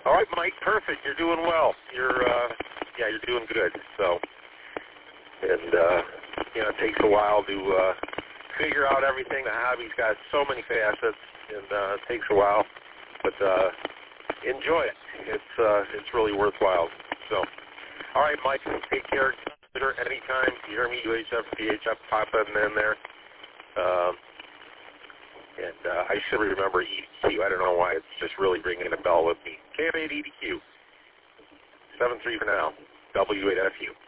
All right, Mike. Perfect. You're doing well. You're doing good. So, and it takes a while to figure out everything. The hobby's got so many facets, and it takes a while, but enjoy it. It's really worthwhile. So, all right, Mike. Take care. Anytime you hear me, UHF, PHF, pop in there. And I should remember EDQ. I don't know why it's just really ringing a bell with me. KM8 EDQ. 7-3 for now. W8FU.